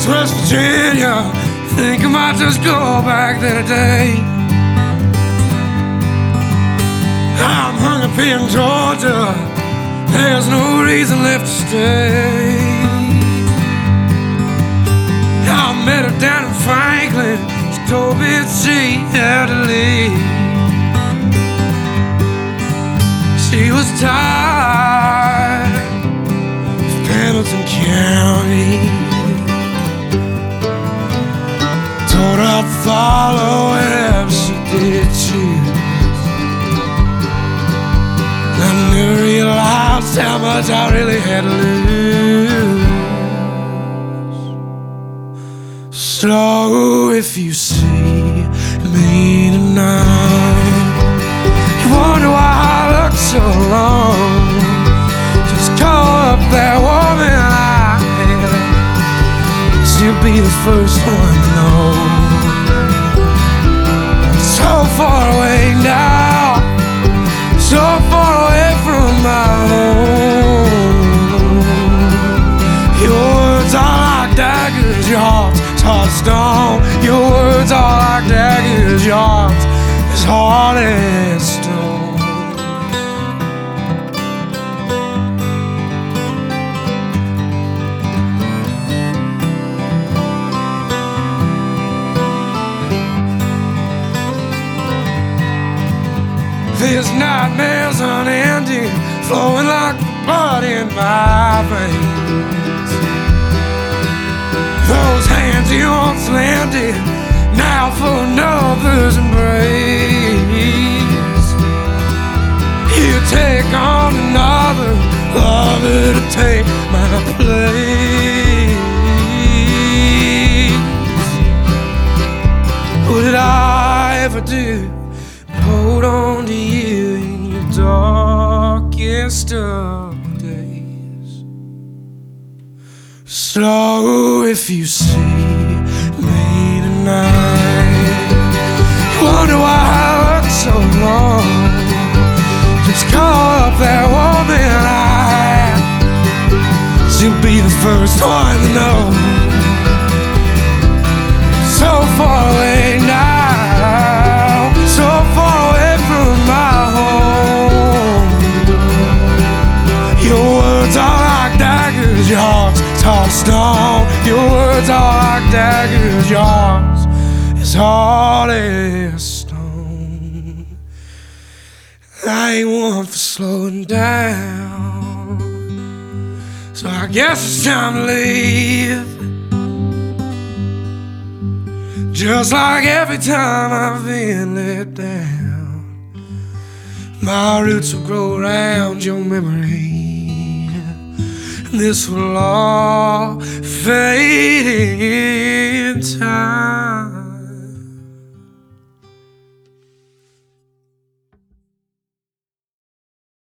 West Virginia. Think I might just go back there today. I'm hung up in Georgia. There's no reason left to stay. I met her down in Franklin. She told me that she had to leave. She was tired of Pendleton County. Told her I'd follow wherever she did choose. I never realized how much I really had to lose. So if you see me tonight, you wonder why I look so long. Just call up that woman I had. She'll be the first one to know. So far away now, so far away from my home. Your words are like daggers, your heart's hard as stone. Your words are like daggers, your heart's as hard as stone. There's nightmares unending, flowing like blood in my veins. Those hands you once lended, now for another's embrace. You take on another lover to take my place. What did I ever do? Hold on to you in your darkest of days. So if you see me tonight, you wonder why I look so long. Just call up that woman I had. She'll be the first one to know. So far away now, so far away from my home. Your words are like daggers, your heart's hard as stone. Your words are like daggers, your heart's as hard as stone. I ain't one for slowing down, so I guess it's time to leave. Just like every time I've been let down, my roots will grow around your memory. This will all fade in.